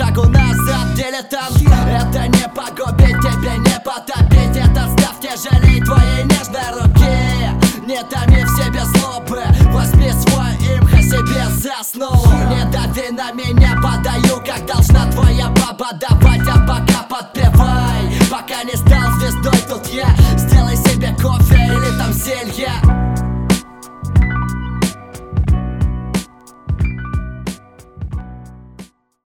шагу назад, дилетант. Это не погубить, тебе не потопить. Это ставь тяжелей твоей нежной руки. Не томи в себе злобы, возьми свой имх, о себе за основу. Не дави на меня, подаю, как должна твоя баба давать. А пока подпевай, пока не стал звездой, тут я